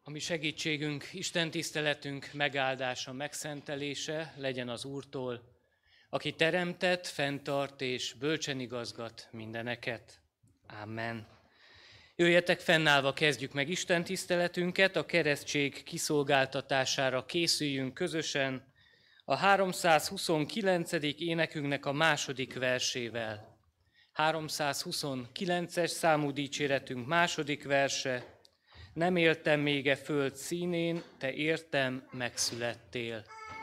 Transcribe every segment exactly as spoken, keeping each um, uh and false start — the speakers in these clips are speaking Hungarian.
A mi segítségünk, Isten tiszteletünk megáldása, megszentelése legyen az Úrtól, aki teremtett, fenntart és bölcsen igazgat mindeneket. Amen. Jöjjetek, fennállva kezdjük meg Isten tiszteletünket, a keresztség kiszolgáltatására készüljünk közösen a háromszázhuszonkilencedik énekünknek a második versével. háromszázhuszonkilences számú dicséretünk második verse. Nem éltem még e föld színén, te értem megszülettél.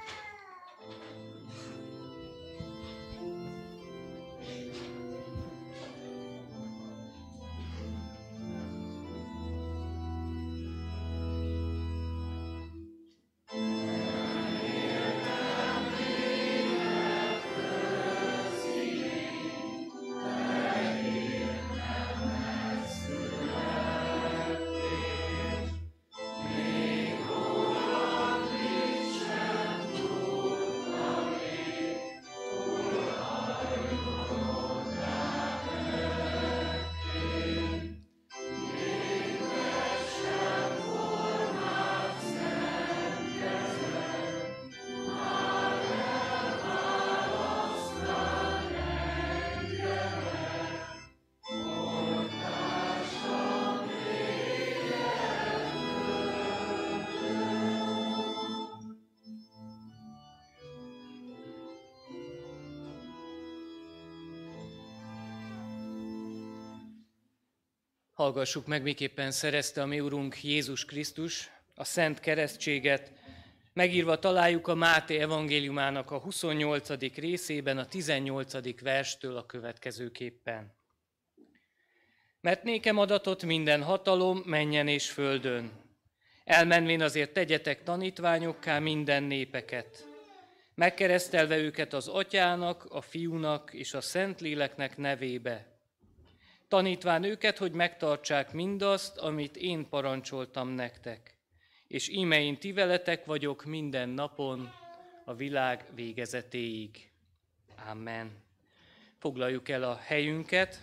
Hallgassuk meg, miképpen szerezte a mi Urunk Jézus Krisztus a szent keresztséget. Megírva találjuk a Máté evangéliumának a huszonnyolcadik részében, a tizennyolcadik verstől a következőképpen. Mert nékem adatott minden hatalom mennyen és földön. Elmenvén azért tegyetek tanítványokká minden népeket, megkeresztelve őket az Atyának, a Fiúnak és a Szentléleknek nevébe, tanítván őket, hogy megtartsák mindazt, amit én parancsoltam nektek. És íme én ti veletek vagyok minden napon, a világ végezetéig. Amen. Foglaljuk el a helyünket.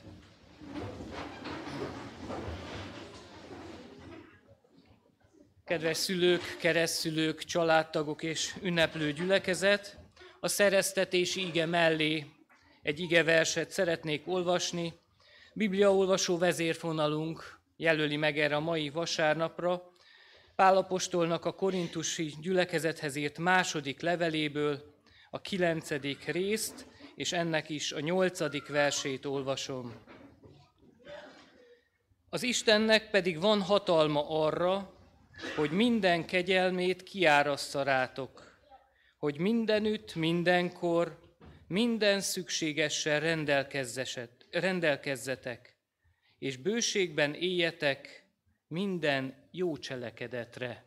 Kedves szülők, keresztszülők, családtagok és ünneplő gyülekezet, a szereztetési ige mellé egy igeverset szeretnék olvasni. Bibliaolvasó vezérfonalunk jelöli meg erre a mai vasárnapra Pál apostolnak a korintusi gyülekezethez írt második leveléből a kilencedik részt, és ennek is a nyolcadik versét olvasom. Az Istennek pedig van hatalma arra, hogy minden kegyelmét kiárassza rátok, hogy mindenütt, mindenkor, minden szükségessel rendelkezzetek, és bőségben éljetek minden jó cselekedetre.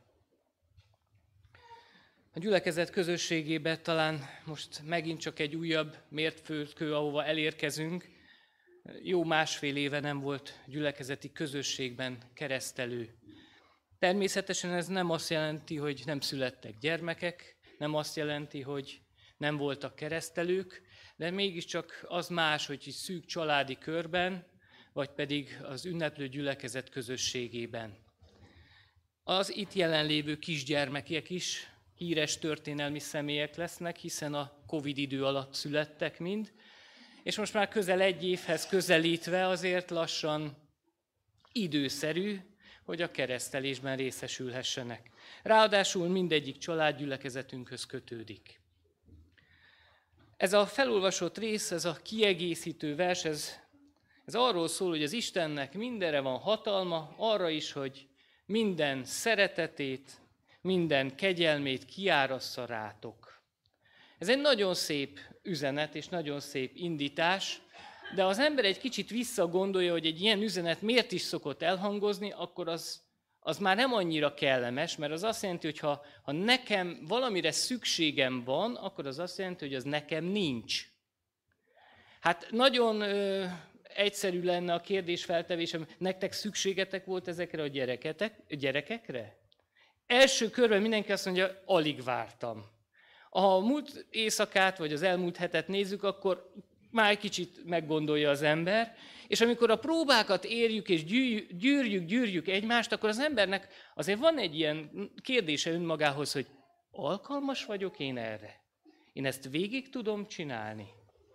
A gyülekezet közösségében talán most megint csak egy újabb mértföldkő, ahova elérkezünk. Jó másfél éve nem volt gyülekezeti közösségben keresztelő. Természetesen ez nem azt jelenti, hogy nem születtek gyermekek, nem azt jelenti, hogy nem voltak keresztelők, de mégiscsak az más, hogy szűk családi körben, vagy pedig az ünneplő gyülekezet közösségében. Az itt jelenlévő kisgyermekek is híres történelmi személyek lesznek, hiszen a Covid idő alatt születtek mind, és most már közel egy évhez közelítve azért lassan időszerű, hogy a keresztelésben részesülhessenek. Ráadásul mindegyik családgyülekezetünkhöz kötődik. Ez a felolvasott rész, ez a kiegészítő vers, ez, ez arról szól, hogy az Istennek mindenre van hatalma, arra is, hogy minden szeretetét, minden kegyelmét kiárassza rátok. Ez egy nagyon szép üzenet és nagyon szép indítás, de az ember egy kicsit visszagondolja, hogy egy ilyen üzenet miért is szokott elhangozni, akkor az, az már nem annyira kellemes, mert az azt jelenti, hogy ha, ha nekem valamire szükségem van, akkor az azt jelenti, hogy az nekem nincs. Hát nagyon ö, egyszerű lenne a kérdés feltevésem, nektek szükségetek volt ezekre a gyereketek, gyerekekre? Első körben mindenki azt mondja, alig vártam. Ha a múlt éjszakát vagy az elmúlt hetet nézzük, akkor már egy kicsit meggondolja az ember, és amikor a próbákat érjük és gyűrjük, gyűrjük egymást, akkor az embernek azért van egy ilyen kérdése önmagához, hogy alkalmas vagyok én erre? Én ezt végig tudom csinálni?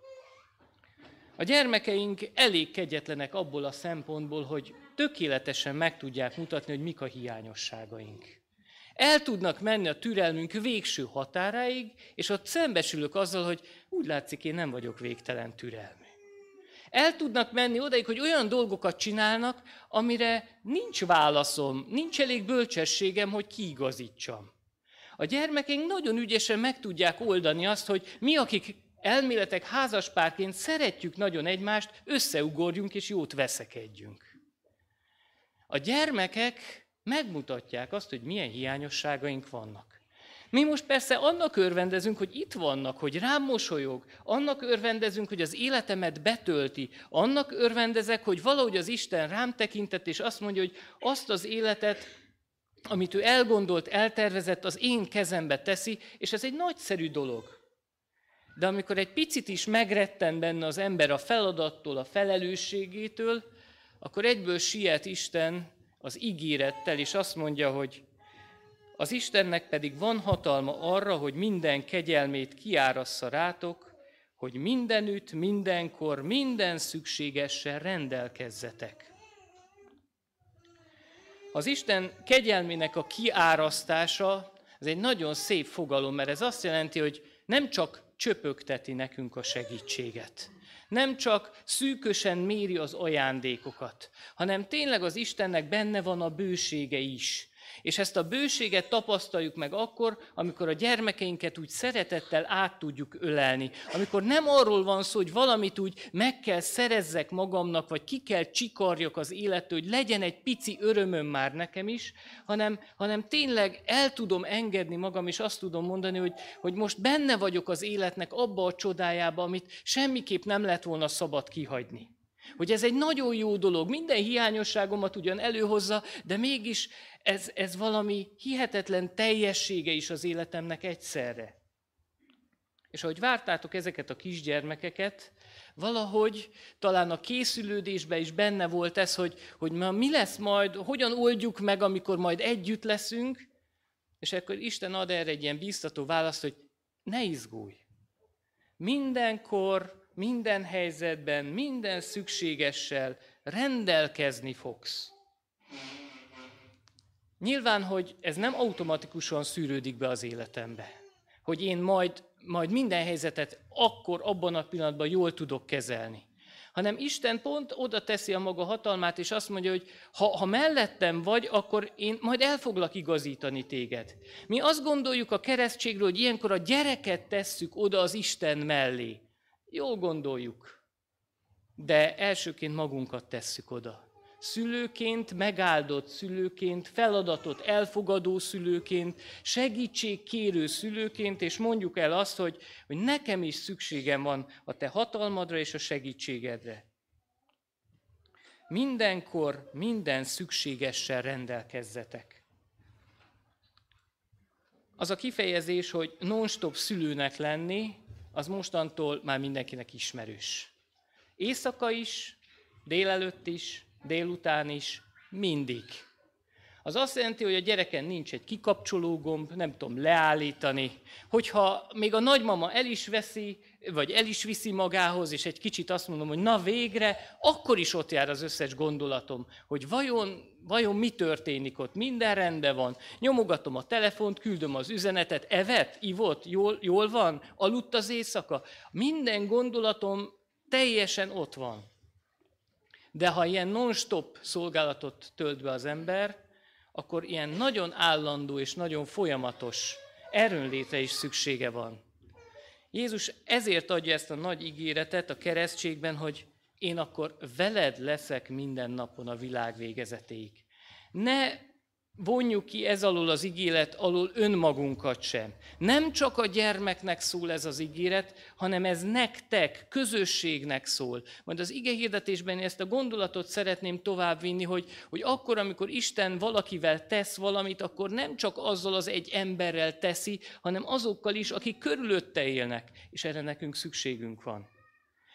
A gyermekeink elég kegyetlenek abból a szempontból, hogy tökéletesen meg tudják mutatni, hogy mik a hiányosságaink. El tudnak menni a türelmünk végső határáig, és ott szembesülök azzal, hogy úgy látszik, én nem vagyok végtelen türelmű. El tudnak menni odaig, hogy olyan dolgokat csinálnak, amire nincs válaszom, nincs elég bölcsességem, hogy kiigazítsam. A gyermekeink nagyon ügyesen meg tudják oldani azt, hogy mi, akik elméletek házaspárként szeretjük nagyon egymást, összeugorjunk és jót veszekedjünk. A gyermekek megmutatják azt, hogy milyen hiányosságaink vannak. Mi most persze annak örvendezünk, hogy itt vannak, hogy rám mosolyog, annak örvendezünk, hogy az életemet betölti, annak örvendezek, hogy valahogy az Isten rám tekintett, és azt mondja, hogy azt az életet, amit ő elgondolt, eltervezett, az én kezembe teszi, és ez egy nagyszerű dolog. De amikor egy picit is megretten benne az ember a feladattól, a felelősségétől, akkor egyből siet Isten az ígérettel, és azt mondja, hogy az Istennek pedig van hatalma arra, hogy minden kegyelmét kiárassza rátok, hogy mindenütt, mindenkor, minden szükségessel rendelkezzetek. Az Isten kegyelmének a kiárasztása, ez egy nagyon szép fogalom, mert ez azt jelenti, hogy nem csak csöpögteti nekünk a segítséget, nem csak szűkösen méri az ajándékokat, hanem tényleg az Istennek benne van a bősége is. És ezt a bőséget tapasztaljuk meg akkor, amikor a gyermekeinket úgy szeretettel át tudjuk ölelni. Amikor nem arról van szó, hogy valamit úgy meg kell szerezzek magamnak, vagy ki kell csikarjak az élettől, hogy legyen egy pici örömöm már nekem is, hanem, hanem tényleg el tudom engedni magam, és azt tudom mondani, hogy, hogy most benne vagyok az életnek abba a csodájába, amit semmiképp nem lett volna szabad kihagyni. Hogy ez egy nagyon jó dolog, minden hiányosságomat ugyan előhozza, de mégis ez, ez valami hihetetlen teljessége is az életemnek egyszerre. És ahogy vártátok ezeket a kisgyermekeket, valahogy talán a készülődésben is benne volt ez, hogy, hogy ma mi lesz majd, hogyan oldjuk meg, amikor majd együtt leszünk, és akkor Isten ad erre egy ilyen bíztató választ, hogy ne izgulj. Mindenkor, minden helyzetben, minden szükségessel rendelkezni fogsz. Nyilván, hogy ez nem automatikusan szűrődik be az életembe. Hogy én majd, majd minden helyzetet akkor, abban a pillanatban jól tudok kezelni. Hanem Isten pont oda teszi a maga hatalmát, és azt mondja, hogy ha, ha mellettem vagy, akkor én majd el foglak igazítani téged. Mi azt gondoljuk a keresztségről, hogy ilyenkor a gyereket tesszük oda az Isten mellé. Jól gondoljuk, de elsőként magunkat tesszük oda. Szülőként, megáldott szülőként, feladatot elfogadó szülőként, segítségkérő szülőként, és mondjuk el azt, hogy, hogy nekem is szükségem van a te hatalmadra és a segítségedre. Mindenkor, minden szükségessel rendelkezzetek. Az a kifejezés, hogy non-stop szülőnek lenni, az mostantól már mindenkinek ismerős. Éjszaka is, délelőtt is, délután is, mindig. Az azt jelenti, hogy a gyereken nincs egy kikapcsoló gomb, nem tudom leállítani. Hogyha még a nagymama el is veszi, vagy el is viszi magához, és egy kicsit azt mondom, hogy na végre, akkor is ott jár az összes gondolatom, hogy vajon, vajon mi történik ott, minden rendben van. Nyomogatom a telefont, küldöm az üzenetet, evett, ivott, jól, jól van, aludt az éjszaka. Minden gondolatom teljesen ott van. De ha ilyen non-stop szolgálatot tölt be az ember, akkor ilyen nagyon állandó és nagyon folyamatos erőnlétre is szüksége van. Jézus ezért adja ezt a nagy ígéretet a keresztségben, hogy én akkor veled leszek minden napon a világ végezetéig. Ne vonjuk ki ez alól az ígéret alól önmagunkat sem. Nem csak a gyermeknek szól ez az ígéret, hanem ez nektek, közösségnek szól. Majd az igehirdetésben ezt a gondolatot szeretném továbbvinni, hogy, hogy akkor, amikor Isten valakivel tesz valamit, akkor nem csak azzal az egy emberrel teszi, hanem azokkal is, akik körülötte élnek, és erre nekünk szükségünk van.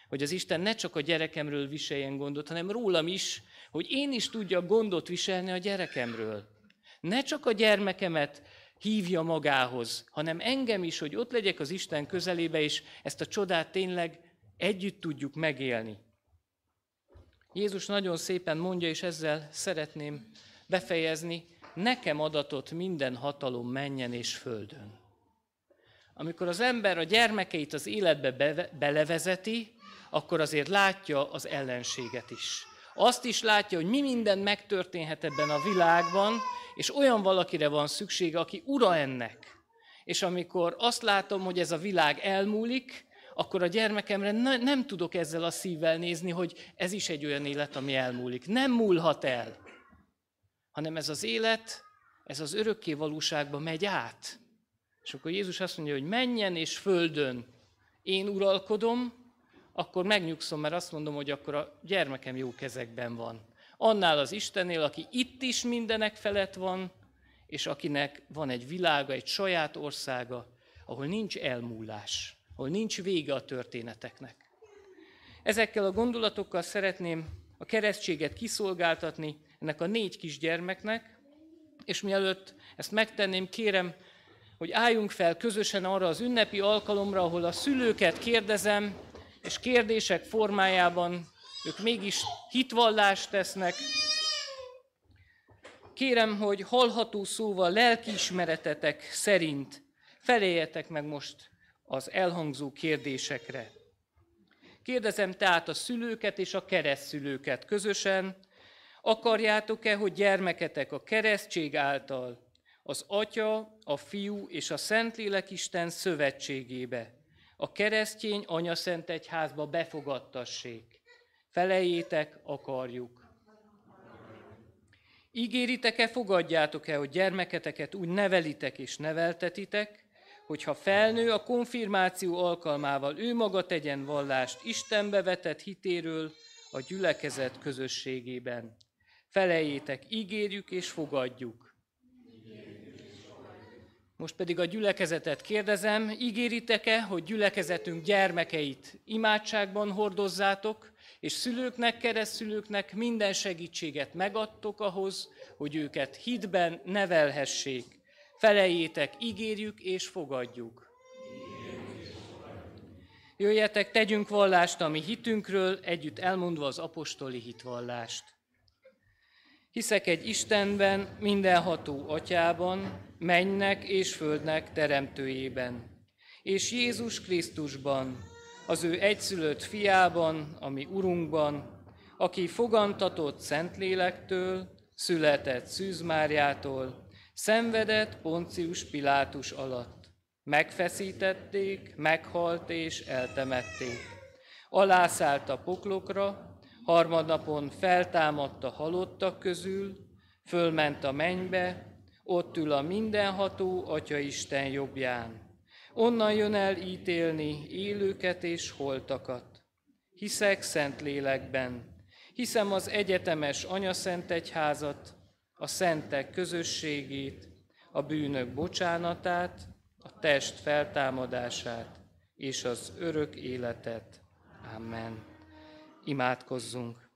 hogy az Isten ne csak a gyerekemről viseljen gondot, hanem rólam is, hogy én is tudjak gondot viselni a gyerekemről. Ne csak a gyermekemet hívja magához, hanem engem is, hogy ott legyek az Isten közelébe, és ezt a csodát tényleg együtt tudjuk megélni. Jézus nagyon szépen mondja, és ezzel szeretném befejezni, nekem adatott minden hatalom mennyen és földön. Amikor az ember a gyermekeit az életbe be- belevezeti, akkor azért látja az ellenséget is. Azt is látja, hogy mi minden megtörténhet ebben a világban, és olyan valakire van szüksége, aki ura ennek. És amikor azt látom, hogy ez a világ elmúlik, akkor a gyermekemre ne, nem tudok ezzel a szívvel nézni, hogy ez is egy olyan élet, ami elmúlik. Nem múlhat el, hanem ez az élet, ez az örökké valóságba megy át. És akkor Jézus azt mondja, hogy menjen és földön én uralkodom, akkor megnyugszom, mert azt mondom, hogy akkor a gyermekem jó kezekben van. Annál az Istennél, aki itt is mindenek felett van, és akinek van egy világa, egy saját országa, ahol nincs elmúlás, ahol nincs vége a történeteknek. Ezekkel a gondolatokkal szeretném a keresztséget kiszolgáltatni ennek a négy kisgyermeknek, és mielőtt ezt megtenném, kérem, hogy álljunk fel közösen arra az ünnepi alkalomra, ahol a szülőket kérdezem, és kérdések formájában ők mégis hitvallást tesznek. Kérem, hogy hallható szóval lelkiismeretetek szerint feleljetek meg most az elhangzó kérdésekre. Kérdezem tehát a szülőket és a keresztszülőket közösen, akarjátok-e, hogy gyermeketek a keresztség által az Atya, a Fiú és a Szentlélek Isten szövetségébe, a keresztény anyaszent egyházba befogadtassék? Feleljétek, akarjuk. Ígéritek-e, fogadjátok-e, hogy gyermeketeket úgy nevelitek és neveltetitek, hogyha felnő, a konfirmáció alkalmával ő maga tegyen vallást Istenbe vetett hitéről a gyülekezet közösségében? Feleljétek, ígérjük és fogadjuk. Most pedig a gyülekezetet kérdezem, ígéritek-e, hogy gyülekezetünk gyermekeit imádságban hordozzátok, és szülőknek, keresztszülőknek minden segítséget megadtok ahhoz, hogy őket hitben nevelhessék? Feleljétek, ígérjük és fogadjuk. Jöjjetek, tegyünk vallást a mi hitünkről, együtt elmondva az apostoli hitvallást. Hiszek egy Istenben, mindenható Atyában, mennynek és földnek teremtőjében, és Jézus Krisztusban, az ő egyszülött fiában, a mi Urunkban, aki fogantatott Szentlélektől, született Szűz Máriától, szenvedett Poncius Pilátus alatt. Megfeszítették, meghalt és eltemették. Alászállt a poklokra, harmadnapon feltámadt a halottak közül, fölment a mennybe, ott ül a mindenható Atyaisten jobbján. Onnan jön el ítélni élőket és holtakat. Hiszek Szentlélekben, hiszem az egyetemes anyaszent egyházat, a szentek közösségét, a bűnök bocsánatát, a test feltámadását és az örök életet. Amen. Imádkozzunk.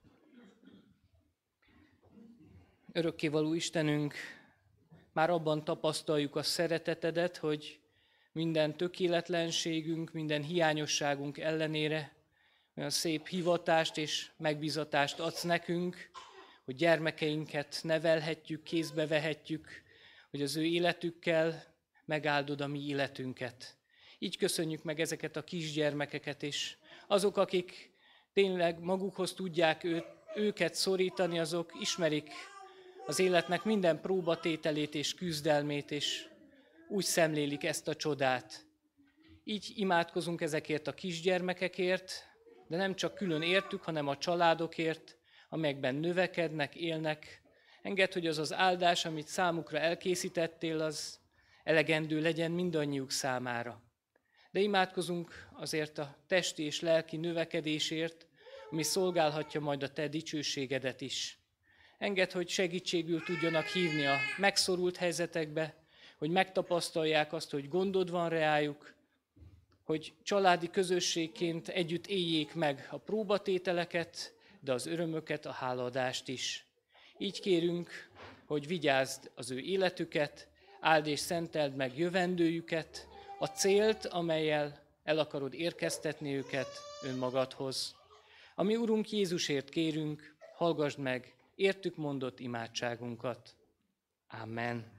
Örökkévaló Istenünk, már abban tapasztaljuk a szeretetedet, hogy minden tökéletlenségünk, minden hiányosságunk ellenére olyan szép hivatást és megbízatást adsz nekünk, hogy gyermekeinket nevelhetjük, kézbe vehetjük, hogy az ő életükkel megáldod a mi életünket. Így köszönjük meg ezeket a kisgyermekeket, és azok, akik tényleg magukhoz tudják őt, őket szorítani, azok ismerik az életnek minden próbatételét és küzdelmét, és úgy szemlélik ezt a csodát. Így imádkozunk ezekért a kisgyermekekért, de nem csak külön értük, hanem a családokért, amelyekben növekednek, élnek. Engedd, hogy az az áldás, amit számukra elkészítettél, az elegendő legyen mindannyiuk számára. De imádkozunk azért a testi és lelki növekedésért, ami szolgálhatja majd a te dicsőségedet is. Engedd, hogy segítségül tudjanak hívni a megszorult helyzetekbe, hogy megtapasztalják azt, hogy gondod van reájuk, hogy családi közösségként együtt éljék meg a próbatételeket, de az örömöket, a hálaadást is. Így kérünk, hogy vigyázd az ő életüket, áld és szenteld meg jövendőjüket, a célt, amellyel el akarod érkeztetni őket önmagadhoz. Ami Urunk Jézusért kérünk, hallgasd meg értük mondott imádságunkat. Amen.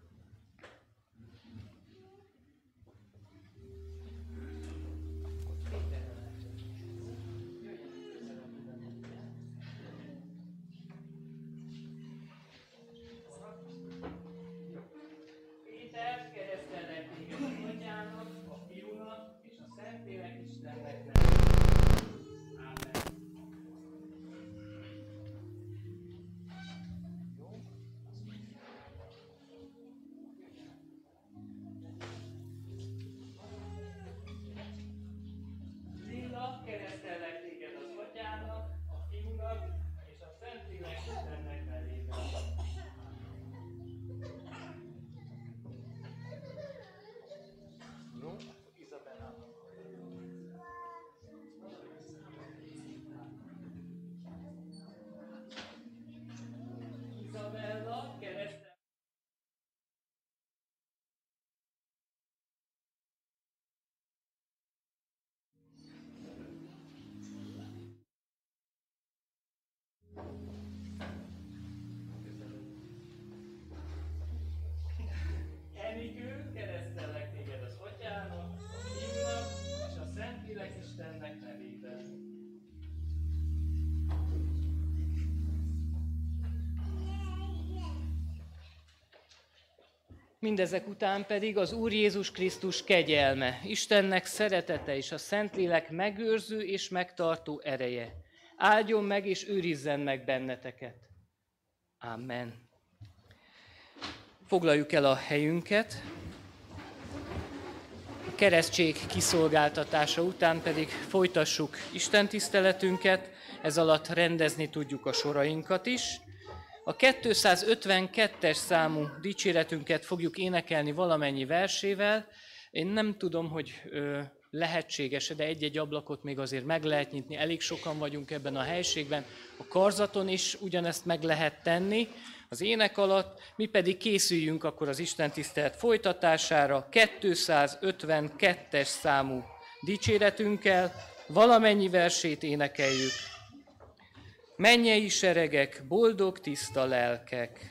Péter, keresztellek téged az Atyának, a Fiúnak és a Szentlélek Istennek nevében. Amen. Lilla, keresztellek téged az Atyának, a Fiúnak és a Szentlélek Istennek nevében. Jó, Izabella. Izabella, keresztellek. Enikő, keresztellek téged az Atyának, a Fiúnak és a Szentlélek Istennek nevében. Mindezek után pedig az Úr Jézus Krisztus kegyelme, Istennek szeretete és a Szentlélek megőrző és megtartó ereje áldjon meg és őrizzen meg benneteket. Amen. Foglaljuk el a helyünket. A keresztség kiszolgáltatása után pedig folytassuk istentiszteletünket, ez alatt rendezni tudjuk a sorainkat is. A kétszázötvenkettes számú dicséretünket fogjuk énekelni valamennyi versével. Én nem tudom, hogy ö, lehetséges, de egy-egy ablakot még azért meg lehet nyitni, elég sokan vagyunk ebben a helységben. A karzaton is ugyanezt meg lehet tenni az ének alatt, mi pedig készüljünk akkor az istentisztelet folytatására kétszázötvenkettes számú dicséretünkkel, valamennyi versét énekeljük. Mennyei seregek, boldog tiszta lelkek!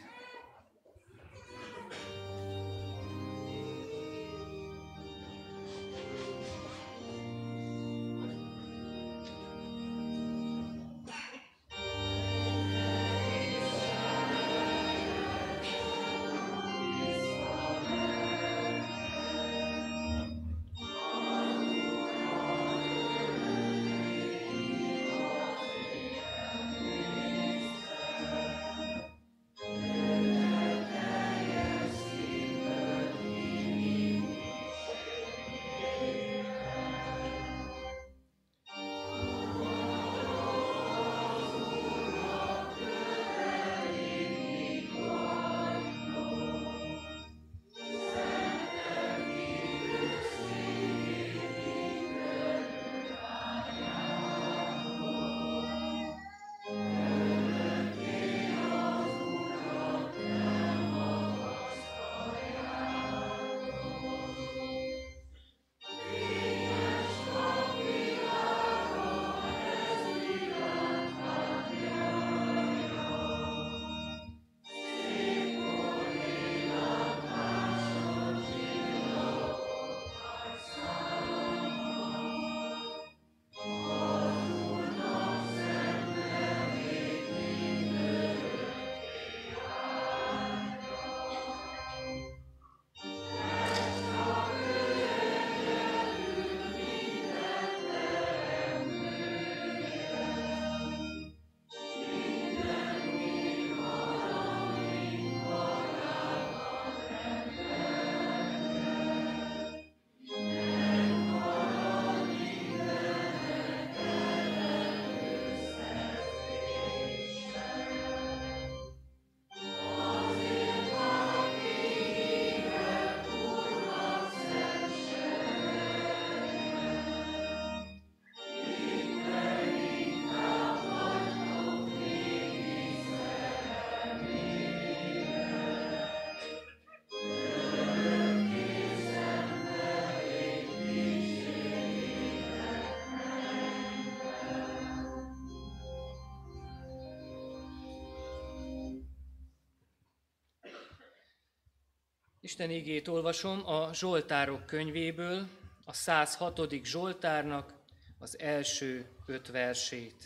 Isten igét olvasom a Zsoltárok könyvéből, a száz hatodik Zsoltárnak az első öt versét.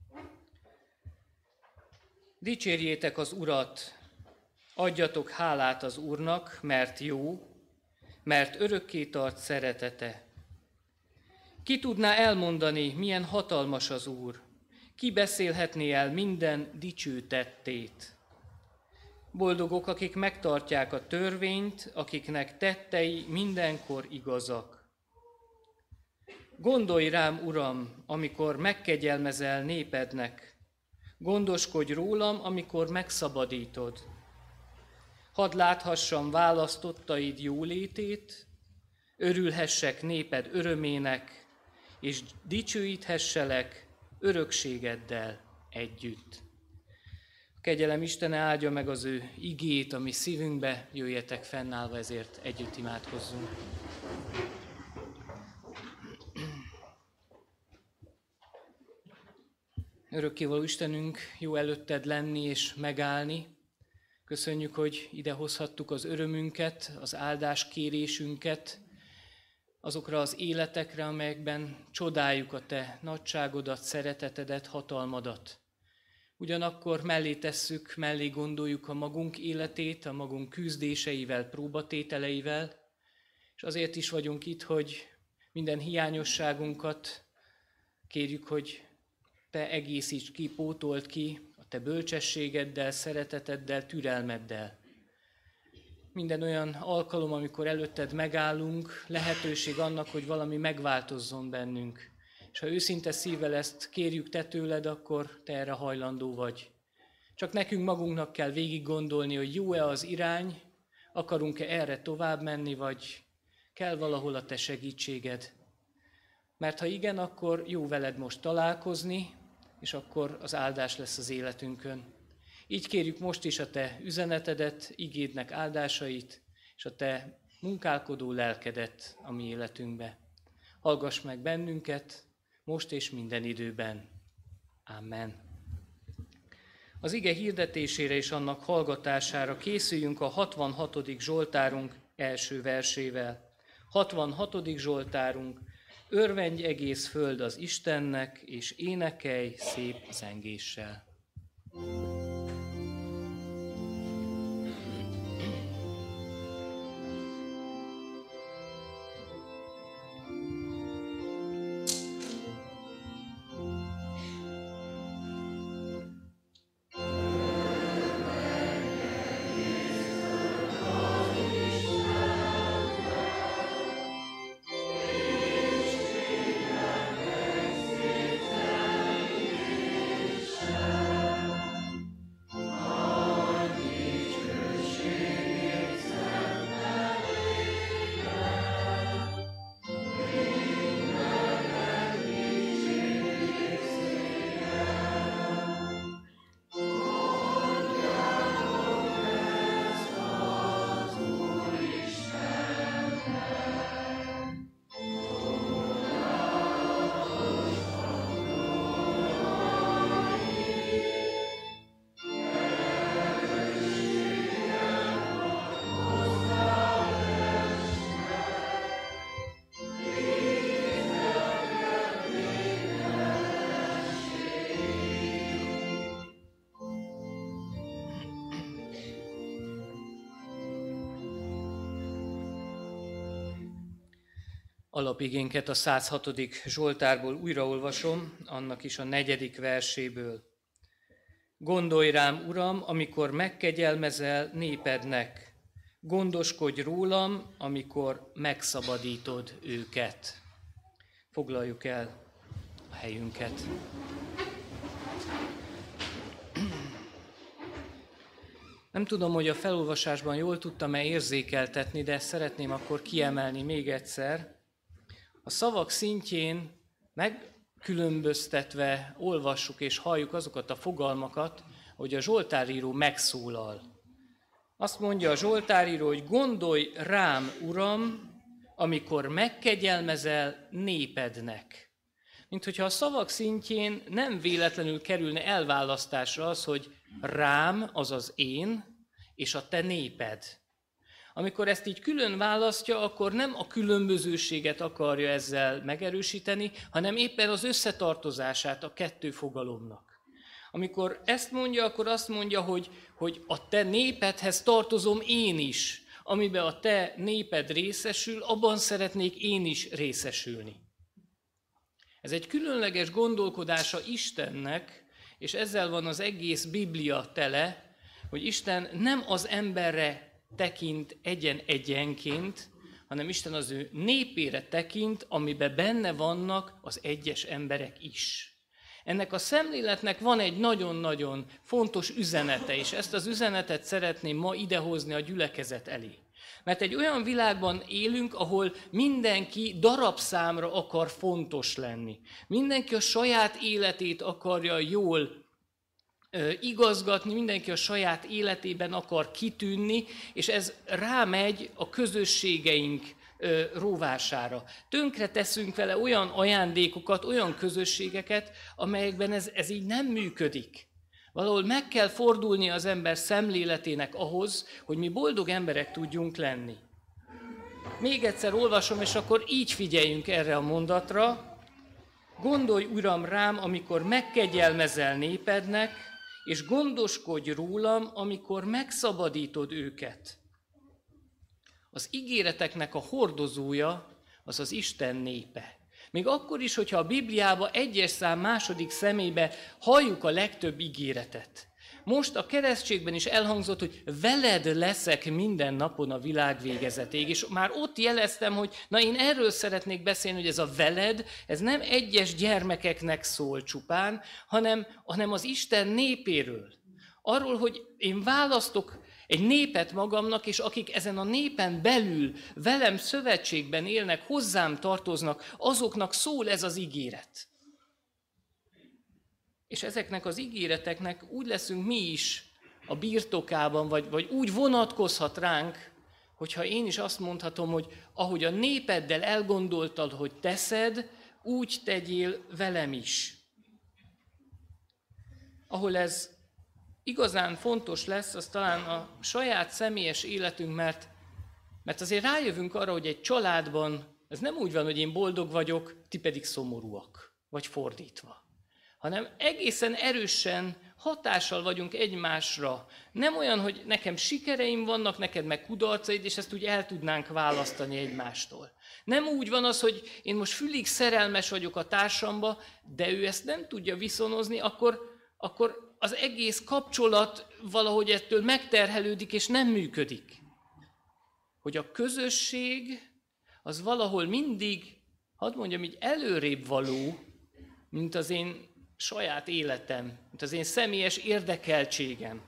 Dicsérjétek az Urat, adjatok hálát az Úrnak, mert jó, mert örökké tart szeretete. Ki tudná elmondani, milyen hatalmas az Úr? Ki beszélhetné el minden dicső tettét? Boldogok, akik megtartják a törvényt, akiknek tettei mindenkor igazak. Gondolj rám, Uram, amikor megkegyelmezel népednek. Gondoskodj rólam, amikor megszabadítod. Hadd láthassam választottaid jólétét, örülhessek néped örömének, és dicsőíthesselek örökségeddel együtt. A kegyelem Istene áldja meg az ő igét a mi szívünkbe, jöjjetek fennállva, ezért együtt imádkozzunk. Örökkévaló Istenünk, jó előtted lenni és megállni. Köszönjük, hogy idehozhattuk az örömünket, az áldás kérésünket, azokra az életekre, amelyekben csodáljuk a te nagyságodat, szeretetedet, hatalmadat. Ugyanakkor mellé tesszük, mellé gondoljuk a magunk életét, a magunk küzdéseivel, próbatételeivel, és azért is vagyunk itt, hogy minden hiányosságunkat kérjük, hogy te egészíts ki, pótold ki a te bölcsességeddel, szereteteddel, türelmeddel. Minden olyan alkalom, amikor előtted megállunk, lehetőség annak, hogy valami megváltozzon bennünk. És ha őszinte szívvel ezt kérjük te tőled, akkor te erre hajlandó vagy. Csak nekünk magunknak kell végig gondolni, hogy jó-e az irány, akarunk-e erre tovább menni, vagy kell valahol a te segítséged. Mert ha igen, akkor jó veled most találkozni, és akkor az áldás lesz az életünkön. Így kérjük most is a te üzenetedet, igédnek áldásait, és a te munkálkodó lelkedet a mi életünkbe. Hallgass meg bennünket, most és minden időben. Amen. Az ige hirdetésére és annak hallgatására készüljünk a hatvanhatodik Zsoltárunk első versével. hatvanhatodik Zsoltárunk, örvendj egész föld az Istennek, és énekelj szép zengéssel. Alapigénket a száz hatodik Zsoltárból újraolvasom, annak is a negyedik verséből. Gondolj rám, Uram, amikor megkegyelmezel népednek, gondoskodj rólam, amikor megszabadítod őket. Foglaljuk el a helyünket. Nem tudom, hogy a felolvasásban jól tudtam-e érzékeltetni, de szeretném akkor kiemelni még egyszer. A szavak szintjén megkülönböztetve olvassuk és halljuk azokat a fogalmakat, hogy a zsoltáríró megszólal. Azt mondja a zsoltáríró, hogy gondolj rám, Uram, amikor megkegyelmezel népednek. Mint hogyha a szavak szintjén nem véletlenül kerülne elválasztásra az, hogy rám, azaz én, és a te néped. Amikor ezt így külön választja, akkor nem a különbözőséget akarja ezzel megerősíteni, hanem éppen az összetartozását a kettő fogalomnak. Amikor ezt mondja, akkor azt mondja, hogy, hogy a te népedhez tartozom én is, amiben a te néped részesül, abban szeretnék én is részesülni. Ez egy különleges gondolkodása Istennek, és ezzel van az egész Biblia tele, hogy Isten nem az emberre tekint egyen-egyenként, hanem Isten az ő népére tekint, amiben benne vannak az egyes emberek is. Ennek a szemléletnek van egy nagyon-nagyon fontos üzenete, és ezt az üzenetet szeretném ma idehozni a gyülekezet elé. Mert egy olyan világban élünk, ahol mindenki darabszámra akar fontos lenni. Mindenki a saját életét akarja jól igazgatni, mindenki a saját életében akar kitűnni, és ez rámegy a közösségeink róvására. Tönkre teszünk vele olyan ajándékokat, olyan közösségeket, amelyekben ez, ez így nem működik. Valahol meg kell fordulni az ember szemléletének ahhoz, hogy mi boldog emberek tudjunk lenni. Még egyszer olvasom, és akkor így figyeljünk erre a mondatra. Gondolj, Uram, rám, amikor megkegyelmezel népednek, és gondoskodj rólam, amikor megszabadítod őket. Az ígéreteknek a hordozója az az Isten népe. Még akkor is, hogyha a Bibliába egyes szám második személybe halljuk a legtöbb ígéretet. Most a keresztségben is elhangzott, hogy veled leszek minden napon a világ végezetéig. És már ott jeleztem, hogy na én erről szeretnék beszélni, hogy ez a veled, ez nem egyes gyermekeknek szól csupán, hanem, hanem az Isten népéről. Arról, hogy én választok egy népet magamnak, és akik ezen a népen belül velem szövetségben élnek, hozzám tartoznak, azoknak szól ez az ígéret. És ezeknek az ígéreteknek úgy leszünk mi is a birtokában, vagy, vagy úgy vonatkozhat ránk, hogyha én is azt mondhatom, hogy ahogy a népeddel elgondoltad, hogy teszed, úgy tegyél velem is. Ahol ez igazán fontos lesz, az talán a saját személyes életünk, mert, mert azért rájövünk arra, hogy egy családban ez nem úgy van, hogy én boldog vagyok, ti pedig szomorúak, vagy fordítva. Hanem egészen erősen hatással vagyunk egymásra. Nem olyan, hogy nekem sikereim vannak, neked meg kudarcaid, és ezt úgy el tudnánk választani egymástól. Nem úgy van az, hogy én most fülig szerelmes vagyok a társamba, de ő ezt nem tudja viszonozni, akkor, akkor az egész kapcsolat valahogy ettől megterhelődik, és nem működik. Hogy a közösség az valahol mindig, hadd mondjam így, előrébb való, mint az én saját életem, mint az én személyes érdekeltségem.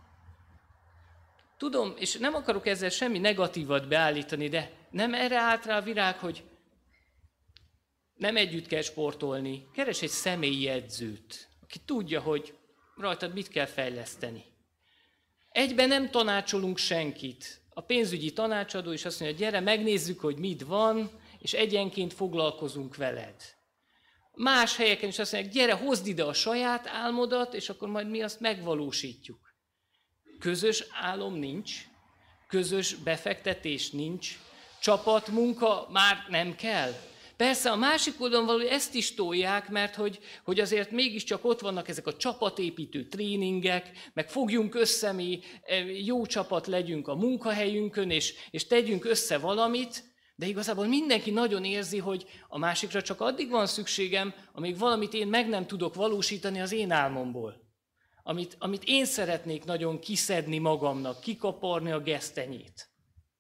Tudom, és nem akarok ezzel semmi negatívat beállítani, de nem erre állt rá a virág, hogy nem együtt kell sportolni, keres egy személyi edzőt, aki tudja, hogy rajtad mit kell fejleszteni. Egyben nem tanácsolunk senkit. A pénzügyi tanácsadó is azt mondja, gyere, megnézzük, hogy mit van, és egyenként foglalkozunk veled. Más helyeken is azt mondják, gyere, hozd ide a saját álmodat, és akkor majd mi azt megvalósítjuk. Közös álom nincs, közös befektetés nincs, csapatmunka már nem kell. Persze a másik oldalon való ezt is tolják, mert hogy, hogy azért mégiscsak ott vannak ezek a csapatépítő tréningek, meg fogjunk össze, mi jó csapat legyünk a munkahelyünkön, és, és tegyünk össze valamit, de igazából mindenki nagyon érzi, hogy a másikra csak addig van szükségem, amíg valamit én meg nem tudok valósítani az én álmomból. Amit, amit én szeretnék nagyon kiszedni magamnak, kikaparni a gesztenyét.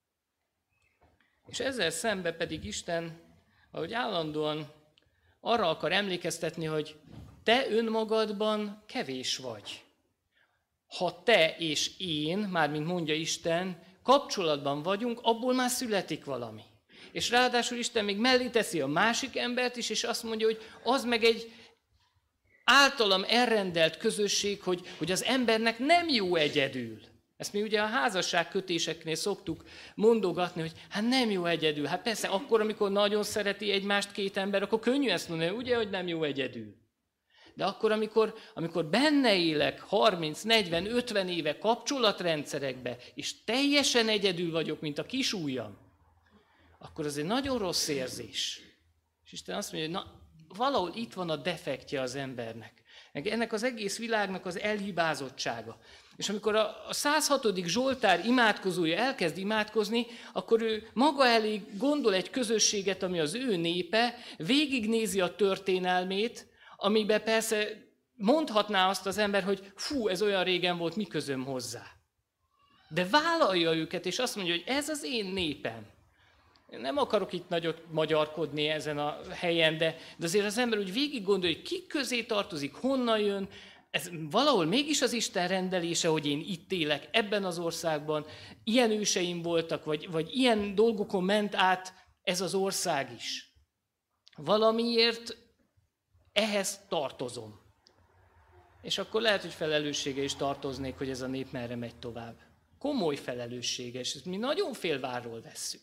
És ezzel szemben pedig Isten, ahogy állandóan arra akar emlékeztetni, hogy te önmagadban kevés vagy. Ha te és én, mármint mondja Isten, kapcsolatban vagyunk, abból már születik valami. És ráadásul Isten még mellé teszi a másik embert is, és azt mondja, hogy az meg egy általam elrendelt közösség, hogy, hogy az embernek nem jó egyedül. Ezt mi ugye a házasságkötéseknél szoktuk mondogatni, hogy hát nem jó egyedül. Hát persze akkor, amikor nagyon szereti egymást két ember, akkor könnyű ezt mondani, ugye, hogy nem jó egyedül. De akkor, amikor, amikor benne élek harminc, negyven, ötven éve kapcsolatrendszerekbe, és teljesen egyedül vagyok, mint a kis ujjam, akkor az egy nagyon rossz érzés. És Isten azt mondja, hogy na, valahol itt van a defektje az embernek. Ennek az egész világnak az elhibázottsága. És amikor a százhatodik Zsoltár imádkozója elkezd imádkozni, akkor ő maga elé gondol egy közösséget, ami az ő népe, végignézi a történelmét, amiben persze mondhatná azt az ember, hogy fú, ez olyan régen volt, mi közöm hozzá. De vállalja őket, és azt mondja, hogy ez az én népem. Én nem akarok itt nagyot magyarkodni ezen a helyen, de, de azért az ember úgy végig gondolja, hogy ki közé tartozik, honnan jön, ez valahol mégis az Isten rendelése, hogy én itt élek, ebben az országban, ilyen őseim voltak, vagy, vagy ilyen dolgokon ment át ez az ország is. Valamiért ehhez tartozom. És akkor lehet, hogy felelőssége is tartoznék, hogy ez a nép merre megy tovább. Komoly felelőssége, és ezt mi nagyon félvárról vesszük.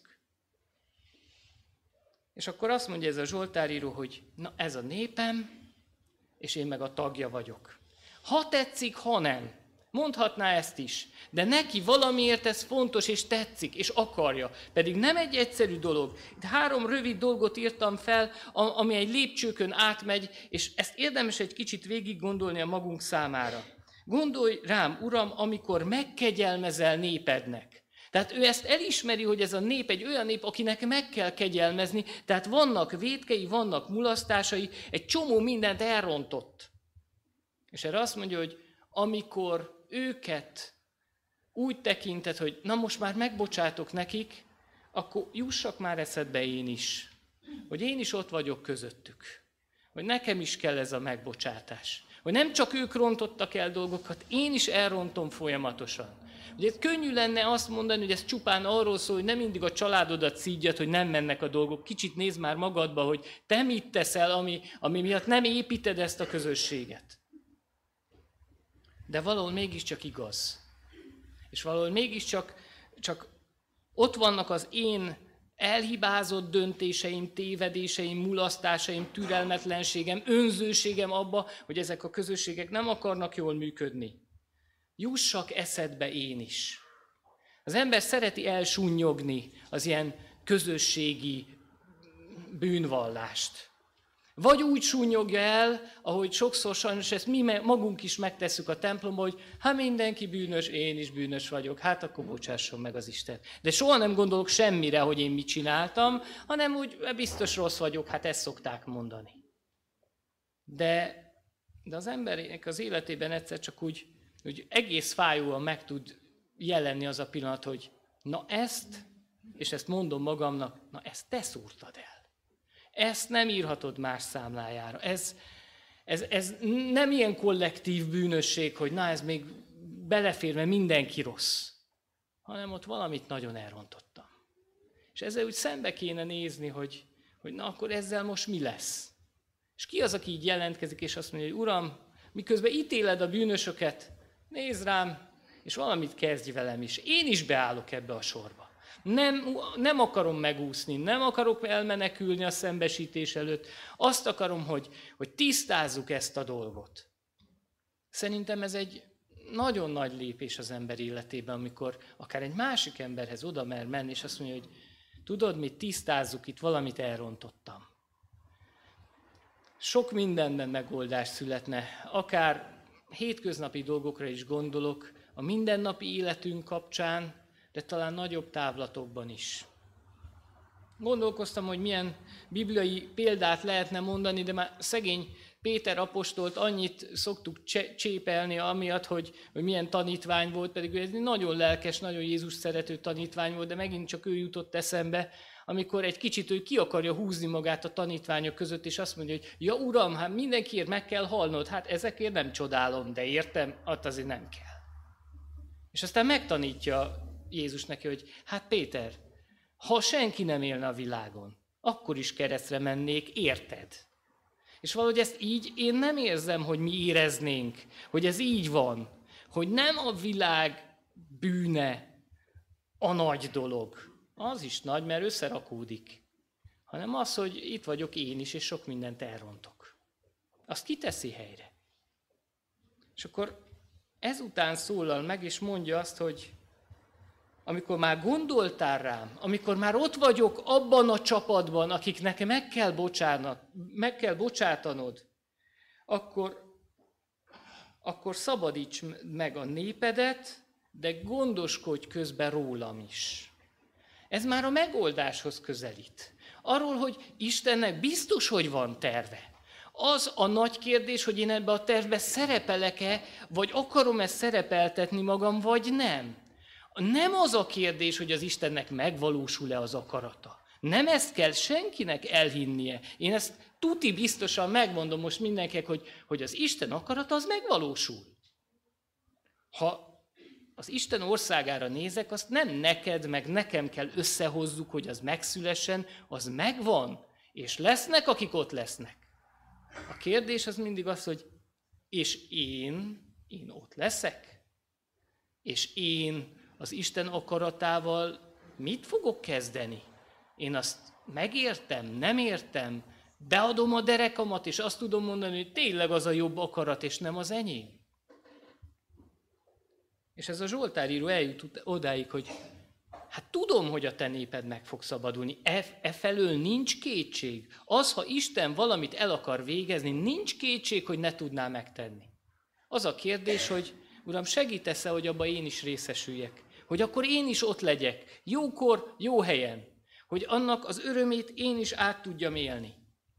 És akkor azt mondja ez a Zsoltáríró, hogy na ez a népem, és én meg a tagja vagyok. Ha tetszik, ha nem. Mondhatná ezt is. De neki valamiért ez fontos, és tetszik, és akarja. Pedig nem egy egyszerű dolog. Itt három rövid dolgot írtam fel, ami egy lépcsőkön átmegy, és ezt érdemes egy kicsit végig gondolni a magunk számára. Gondolj rám, Uram, amikor megkegyelmezel népednek. Tehát ő ezt elismeri, hogy ez a nép egy olyan nép, akinek meg kell kegyelmezni, tehát vannak vétkei, vannak mulasztásai, egy csomó mindent elrontott. És erre azt mondja, hogy amikor őket úgy tekinted, hogy na most már megbocsátok nekik, akkor jussak már eszedbe én is, hogy én is ott vagyok közöttük, hogy nekem is kell ez a megbocsátás, hogy nem csak ők rontottak el dolgokat, én is elrontom folyamatosan. Ugye könnyű lenne azt mondani, hogy ez csupán arról szól, hogy nem mindig a családodat szígyad, hogy nem mennek a dolgok. Kicsit nézd már magadba, hogy te mit teszel, ami, ami miatt nem építed ezt a közösséget. De valahol mégiscsak igaz. És valahol mégiscsak csak ott vannak az én elhibázott döntéseim, tévedéseim, mulasztásaim, türelmetlenségem, önzőségem abba, hogy ezek a közösségek nem akarnak jól működni. Jussak eszedbe én is. Az ember szereti elsúnnyogni az ilyen közösségi bűnvallást. Vagy úgy súnyogja el, ahogy sokszor sajnos ezt mi magunk is megtesszük a templomban, hogy ha mindenki bűnös, én is bűnös vagyok, hát akkor bocsásson meg az Isten. De soha nem gondolok semmire, hogy én mit csináltam, hanem úgy biztos rossz vagyok, hát ezt szokták mondani. De, de az embernek az életében egyszer csak úgy, úgy egész fájóan meg tud jelenni az a pillanat, hogy na ezt, és ezt mondom magamnak, na ezt te szúrtad el. Ezt nem írhatod más számlájára. Ez, ez, ez nem ilyen kollektív bűnösség, hogy na ez még belefér, mert mindenki rossz. Hanem ott valamit nagyon elrontottam. És ezzel úgy szembe kéne nézni, hogy, hogy na akkor ezzel most mi lesz. És ki az, aki így jelentkezik, és azt mondja, hogy Uram, miközben ítéled a bűnösöket, nézd rám, és valamit kezdj velem is. Én is beállok ebbe a sorba. Nem, nem akarom megúszni, nem akarok elmenekülni a szembesítés előtt. Azt akarom, hogy, hogy tisztázzuk ezt a dolgot. Szerintem ez egy nagyon nagy lépés az ember életében, amikor akár egy másik emberhez oda mer menni, és azt mondja, hogy tudod mit, tisztázzuk, itt valamit elrontottam. Sok mindenben megoldás születne, akár hétköznapi dolgokra is gondolok, a mindennapi életünk kapcsán, de talán nagyobb távlatokban is. Gondolkoztam, hogy milyen bibliai példát lehetne mondani, de már szegény Péter apostolt annyit szoktuk csépelni amiatt, hogy, hogy milyen tanítvány volt, pedig ő egy nagyon lelkes, nagyon Jézus szerető tanítvány volt, de megint csak ő jutott eszembe, amikor egy kicsit ő ki akarja húzni magát a tanítványok között, és azt mondja, hogy ja Uram, hát mindenkiért meg kell halnod, hát ezekért nem csodálom, de értem, hát azért nem kell. És aztán megtanítja Jézus neki, hogy hát Péter, ha senki nem élne a világon, akkor is keresztre mennék, érted? És valahogy ezt így én nem érzem, hogy mi éreznénk, hogy ez így van, hogy nem a világ bűne a nagy dolog, az is nagy, mert összerakódik, hanem az, hogy itt vagyok én is, és sok mindent elrontok. azt kiteszi helyre. És akkor ezután szólal meg, és mondja azt, hogy amikor már gondoltál rám, amikor már ott vagyok abban a csapatban, akiknek meg kell, bocsánat, meg kell bocsátanod, akkor, akkor szabadíts meg a népedet, de gondoskodj közben rólam is. Ez már a megoldáshoz közelít. Arról, hogy Istennek biztos, hogy van terve. Az a nagy kérdés, hogy én ebbe a tervbe szerepelek-e, vagy akarom-e szerepeltetni magam, vagy nem. Nem az a kérdés, hogy az Istennek megvalósul-e az akarata. Nem ezt kell senkinek elhinnie. Én ezt tuti biztosan megmondom most mindenkinek, hogy, hogy az Isten akarata az megvalósul. Ha az Isten országára nézek, azt nem neked, meg nekem kell összehozzuk, hogy az megszülessen, az megvan, és lesznek, akik ott lesznek. A kérdés az mindig az, hogy és én, én ott leszek? És én az Isten akaratával mit fogok kezdeni? Én azt megértem, nem értem, beadom a derekamat, és azt tudom mondani, hogy tényleg az a jobb akarat, és nem az enyém. És ez a Zsoltáríró eljut odáig, hogy hát tudom, hogy a te néped meg fog szabadulni. E, e felől nincs kétség. Az, ha Isten valamit el akar végezni, nincs kétség, hogy ne tudná megtenni. Az a kérdés, hogy Uram, segítesz-e, hogy abba én is részesüljek? Hogy akkor én is ott legyek, jókor, jó helyen. Hogy annak az örömét én is át tudjam élni.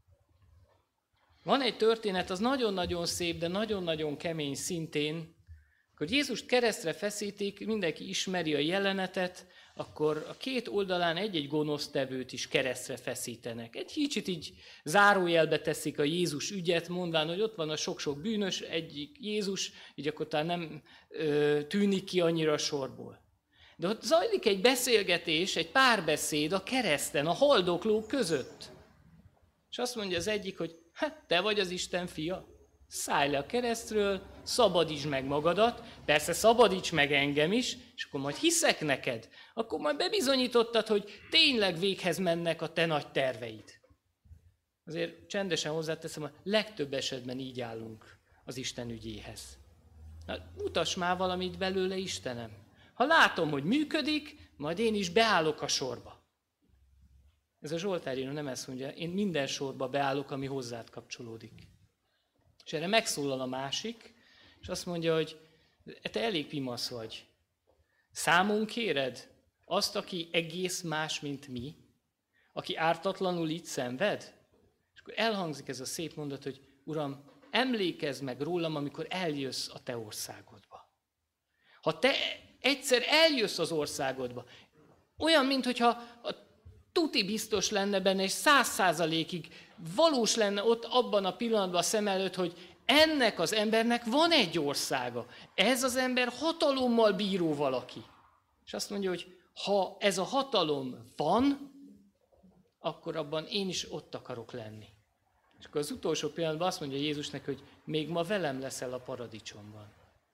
Van egy történet, az nagyon-nagyon szép, de nagyon-nagyon kemény szintén, hogy Jézust keresztre feszítik, mindenki ismeri a jelenetet, akkor a két oldalán egy-egy gonosztevőt is keresztre feszítenek. Egy kicsit így zárójelbe teszik a Jézus ügyet, mondván, hogy ott van a sok-sok bűnös, egyik Jézus, így akkor talán nem ö, tűnik ki annyira a sorból. De ott zajlik egy beszélgetés, egy párbeszéd a kereszten, a haldoklók között. És azt mondja az egyik, hogy hát te vagy az Isten fia. Szállj le a keresztről, szabadítsd meg magadat, persze szabadíts meg engem is, és akkor majd hiszek neked, akkor majd bebizonyítottad, hogy tényleg véghez mennek a te nagy terveid. Azért csendesen hozzáteszem, a legtöbb esetben így állunk az Isten ügyéhez. Na, mutass már valamit belőle, Istenem. Ha látom, hogy működik, majd én is beállok a sorba. Ez a Zsoltáríró nem ezt mondja, én minden sorba beállok, ami hozzád kapcsolódik. És erre megszólal a másik, és azt mondja, hogy te elég pimasz vagy. Számon kéred azt, aki egész más, mint mi? Aki ártatlanul itt szenved? És akkor elhangzik ez a szép mondat, hogy Uram, emlékezz meg rólam, amikor eljössz a te országodba. Ha te egyszer eljössz az országodba, olyan, mintha a tuti biztos lenne benne, és száz százalékig valós lenne ott abban a pillanatban a szem előtt, hogy ennek az embernek van egy országa. Ez az ember hatalommal bíró valaki. És azt mondja, hogy ha ez a hatalom van, akkor abban én is ott akarok lenni. És akkor az utolsó pillanatban azt mondja Jézusnak, hogy még ma velem leszel a paradicsomban.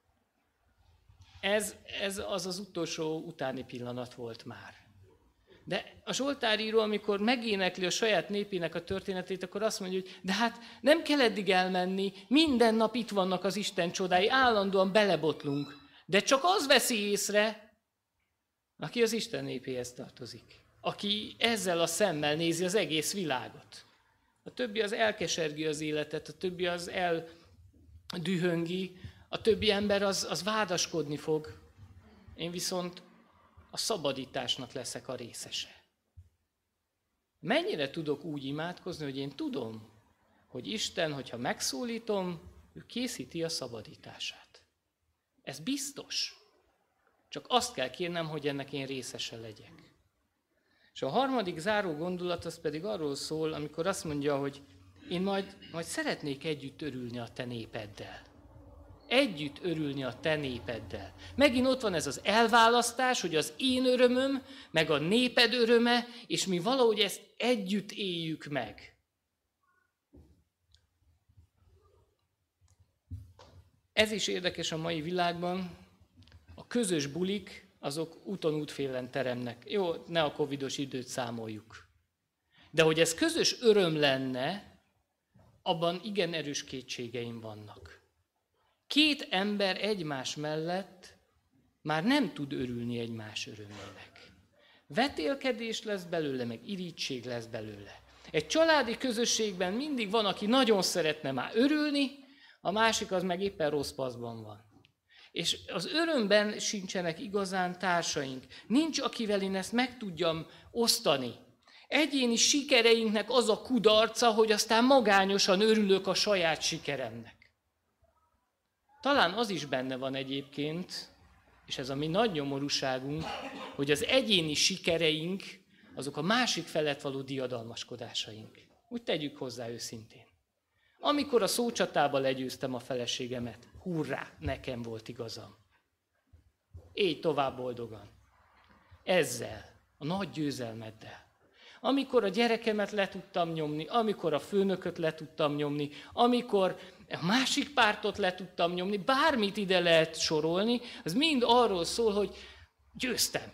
Ez, ez az az utolsó utáni pillanat volt már. De a Zsoltáríró, amikor megénekli a saját népének a történetét, akkor azt mondja, hogy de hát nem kell eddig elmenni, minden nap itt vannak az Isten csodái, állandóan belebotlunk. De csak az veszi észre, aki az Isten népéhez tartozik. Aki ezzel a szemmel nézi az egész világot. A többi az elkesergi az életet, a többi az eldühöngi, a többi ember az, az vádaskodni fog. Én viszont a szabadításnak leszek a részese. Mennyire tudok úgy imádkozni, hogy én tudom, hogy Isten, hogyha megszólítom, ő készíti a szabadítását. Ez biztos. Csak azt kell kérnem, hogy ennek én részese legyek. És a harmadik záró gondolat az pedig arról szól, amikor azt mondja, hogy én majd, majd szeretnék együtt örülni a te népeddel. Együtt örülni a te népeddel. Megint ott van ez az elválasztás, hogy az én örömöm, meg a néped öröme, és mi valahogy ezt együtt éljük meg. Ez is érdekes a mai világban. A közös bulik, azok úton útfélen teremnek. Jó, ne a covidos időt számoljuk. De hogy ez közös öröm lenne, abban igen erős kétségeim vannak. Két ember egymás mellett már nem tud örülni egymás örömének. Vetélkedés lesz belőle, meg irigység lesz belőle. Egy családi közösségben mindig van, aki nagyon szeretne már örülni, a másik az meg éppen rossz paszban van. És az örömben sincsenek igazán társaink. Nincs, akivel én ezt meg tudjam osztani. Egyéni sikereinknek az a kudarca, hogy aztán magányosan örülök a saját sikeremnek. Talán az is benne van egyébként, és ez a mi nagy nyomorúságunk, hogy az egyéni sikereink, azok a másik felett való diadalmaskodásaink. Úgy tegyük hozzá őszintén. Amikor a szócsatában legyőztem a feleségemet, hurrá, nekem volt igazam. Élj tovább boldogan. Ezzel, a nagy győzelmeddel. Amikor a gyerekemet le tudtam nyomni, amikor a főnököt le tudtam nyomni, amikor a másik pártot le tudtam nyomni, bármit ide lehet sorolni, az mind arról szól, hogy győztem.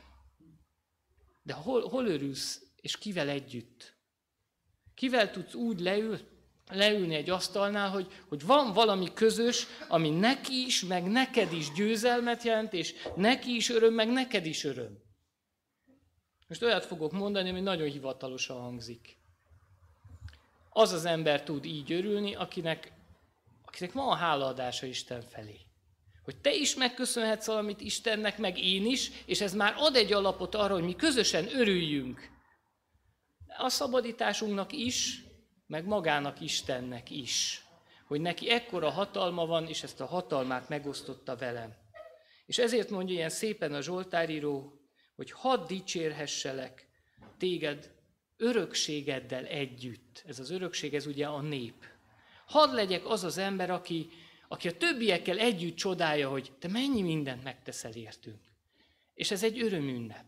De hol, hol örülsz, és kivel együtt? Kivel tudsz úgy leül, leülni egy asztalnál, hogy, hogy van valami közös, ami neki is, meg neked is győzelmet jelent, és neki is öröm, meg neked is öröm. Most olyat fogok mondani, ami nagyon hivatalosan hangzik. Az az ember tud így örülni, akinek, akinek van a hálaadása Isten felé. Hogy te is megköszönhetsz valamit Istennek, meg én is, és ez már ad egy alapot arra, hogy mi közösen örüljünk. A szabadításunknak is, meg magának Istennek is. Hogy neki ekkora hatalma van, és ezt a hatalmát megosztotta velem. És ezért mondja ilyen szépen a Zsoltáríró, hogy hadd dicsérhesselek téged örökségeddel együtt. Ez az örökség, ez ugye a nép. Hadd legyek az az ember, aki, aki a többiekkel együtt csodálja, hogy te mennyi mindent megteszel értünk. És ez egy örömünnep.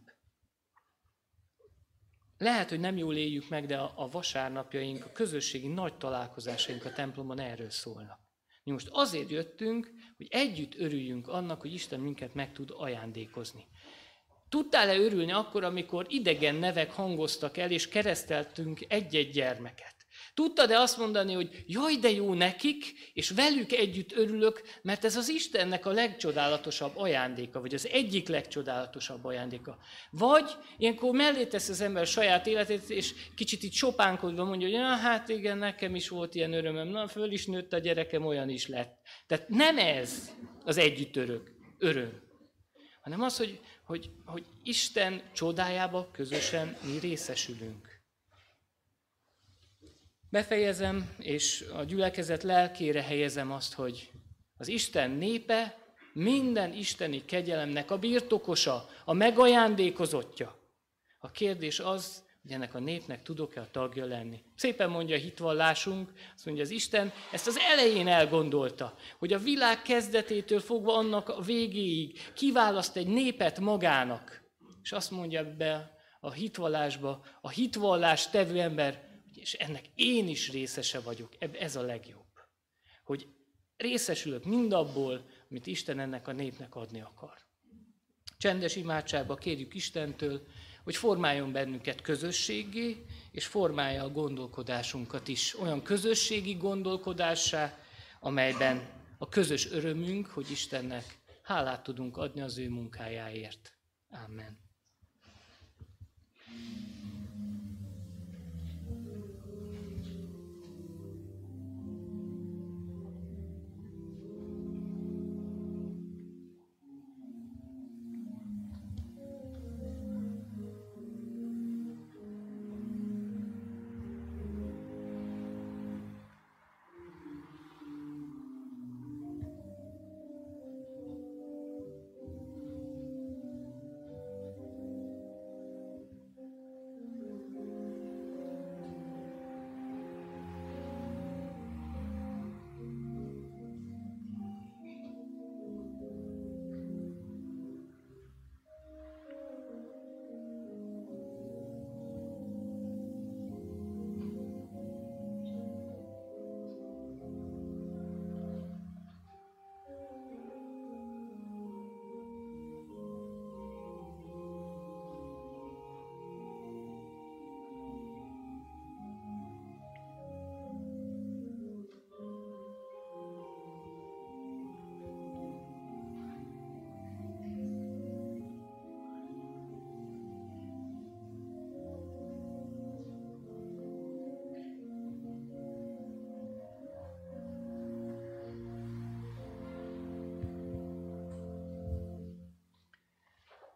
Lehet, hogy nem jól éljük meg, de a, a vasárnapjaink, a közösségi nagy találkozásaink a templomban erről szólnak. Mi most azért jöttünk, hogy együtt örüljünk annak, hogy Isten minket meg tud ajándékozni. Tudtál-e örülni akkor, amikor idegen nevek hangoztak el, és kereszteltünk egy-egy gyermeket? Tudtad-e azt mondani, hogy jaj, de jó nekik, és velük együtt örülök, mert ez az Istennek a legcsodálatosabb ajándéka, vagy az egyik legcsodálatosabb ajándéka. Vagy ilyenkor mellé tesz az ember a saját életét, és kicsit itt sopánkodva mondja, hogy na, hát igen, nekem is volt ilyen örömöm, na, föl is nőtt a gyerekem, olyan is lett. Tehát nem ez az együtt örök, öröm, hanem az, hogy, hogy, hogy Isten csodájába közösen mi részesülünk. Befejezem, és a gyülekezet lelkére helyezem azt, hogy az Isten népe minden isteni kegyelemnek a birtokosa, a megajándékozottja. A kérdés az, hogy ennek a népnek tudok-e a tagja lenni. Szépen mondja a hitvallásunk, azt mondja, az Isten ezt az elején elgondolta, hogy a világ kezdetétől fogva annak a végéig kiválaszt egy népet magának. És azt mondja be a hitvallásba, a hitvallás tevő ember, és ennek én is részese vagyok, ez a legjobb. Hogy részesülök mindabból, amit Isten ennek a népnek adni akar. Csendes imádságba kérjük Istentől, hogy formáljon bennünket közösséggé, és formálja a gondolkodásunkat is olyan közösségi gondolkodássá, amelyben a közös örömünk, hogy Istennek hálát tudunk adni az ő munkájáért. Amen.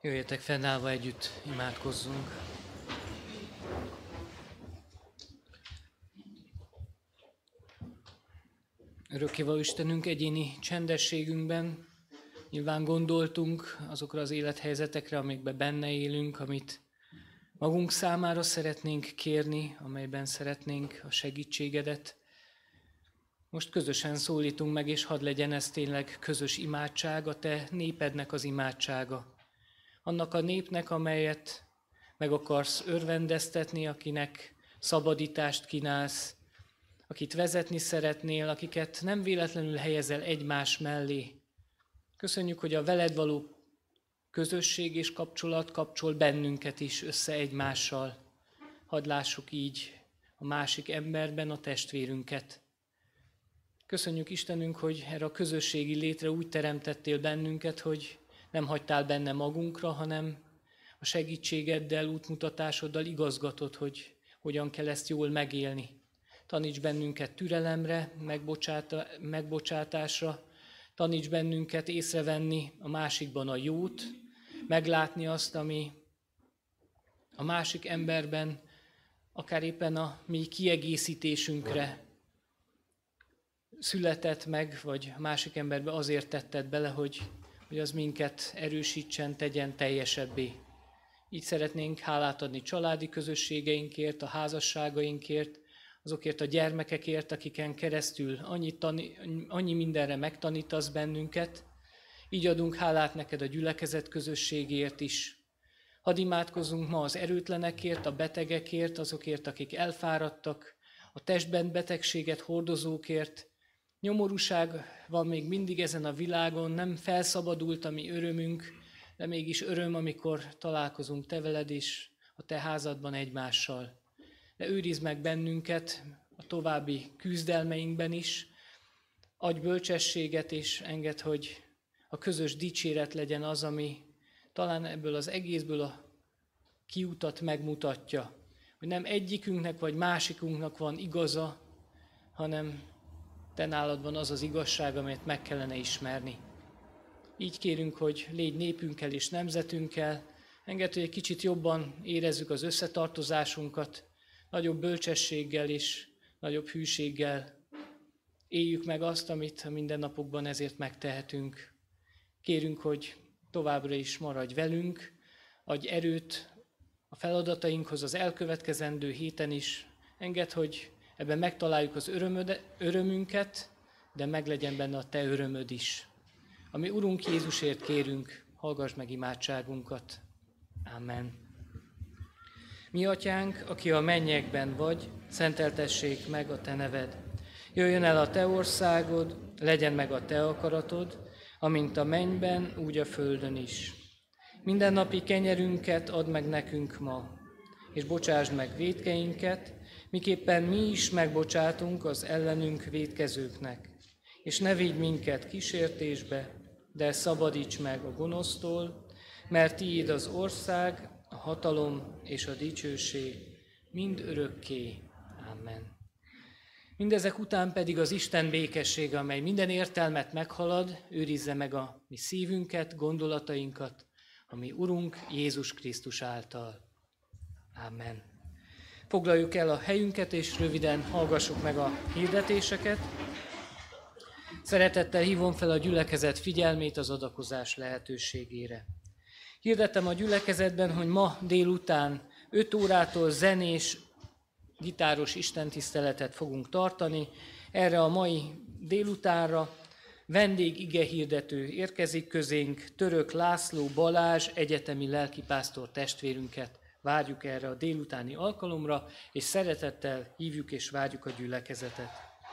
Jöjjetek fennállva, együtt imádkozzunk. Örökkévaló Istenünk, egyéni csendességünkben nyilván gondoltunk azokra az élethelyzetekre, amikben benne élünk, amit magunk számára szeretnénk kérni, amelyben szeretnénk a segítségedet. Most közösen szólítunk meg, és hadd legyen ez tényleg közös imádság, a te népednek az imádsága. Annak a népnek, amelyet meg akarsz örvendeztetni, akinek szabadítást kínálsz, akit vezetni szeretnél, akiket nem véletlenül helyezel egymás mellé. Köszönjük, hogy a veled való közösség és kapcsolat kapcsol bennünket is össze egymással. Hadd lássuk így a másik emberben a testvérünket. Köszönjük Istenünk, hogy erre a közösségi létre úgy teremtettél bennünket, hogy nem hagytál benne magunkra, hanem a segítségeddel, útmutatásoddal igazgatod, hogy hogyan kell ezt jól megélni. Taníts bennünket türelemre, megbocsátásra, taníts bennünket észrevenni a másikban a jót, meglátni azt, ami a másik emberben, akár éppen a mi kiegészítésünkre született meg, vagy a másik emberbe azért tetted bele, hogy, hogy az minket erősítsen, tegyen teljesebbé. Így szeretnénk hálát adni családi közösségeinkért, a házasságainkért, azokért a gyermekekért, akiken keresztül annyi, tani, annyi mindenre megtanítasz bennünket. Így adunk hálát neked a gyülekezet közösségért is. Hadd imádkozzunk ma az erőtlenekért, a betegekért, azokért, akik elfáradtak, a testben betegséget hordozókért. Nyomorúság van még mindig ezen a világon, nem felszabadult a mi örömünk, de mégis öröm, amikor találkozunk te veled is, a te házadban egymással. De őrizd meg bennünket a további küzdelmeinkben is, adj bölcsességet és engedd, hogy a közös dicséret legyen az, ami talán ebből az egészből a kiutat megmutatja, hogy nem egyikünknek vagy másikunknak van igaza, hanem te nálad van az az igazság, amelyet meg kellene ismerni. Így kérünk, hogy légy népünkkel és nemzetünkkel, engedd, hogy egy kicsit jobban érezzük az összetartozásunkat, nagyobb bölcsességgel és nagyobb hűséggel éljük meg azt, amit a mindennapokban ezért megtehetünk. Kérünk, hogy továbbra is maradj velünk, adj erőt a feladatainkhoz az elkövetkezendő héten is. Engedd, hogy ebben megtaláljuk az örömöde, örömünket, de meglegyen benne a te örömöd is. Ami Urunk Jézusért kérünk, hallgass meg imádságunkat. Amen. Mi atyánk, aki a mennyekben vagy, szenteltessék meg a te neved. Jöjjön el a te országod, legyen meg a te akaratod, amint a mennyben, úgy a földön is. Mindennapi kenyerünket add meg nekünk ma, és bocsásd meg vétkeinket, miképpen mi is megbocsátunk az ellenünk vétkezőknek. És ne vigy minket kísértésbe, de szabadíts meg a gonosztól, mert tiéd az ország, a hatalom és a dicsőség mind örökké. Amen. Mindezek után pedig az Isten békessége, amely minden értelmet meghalad, őrizze meg a mi szívünket, gondolatainkat, a mi Urunk Jézus Krisztus által. Amen. Foglaljuk el a helyünket, és röviden hallgassuk meg a hirdetéseket. Szeretettel hívom fel a gyülekezet figyelmét az adakozás lehetőségére. Hirdettem a gyülekezetben, hogy ma délután öt órától zenés, gitáros istentiszteletet fogunk tartani. Erre a mai délutánra vendég igehirdető érkezik közénk, Török László Balázs egyetemi lelkipásztor testvérünket. Várjuk erre a délutáni alkalomra, és szeretettel hívjuk és várjuk a gyülekezetet.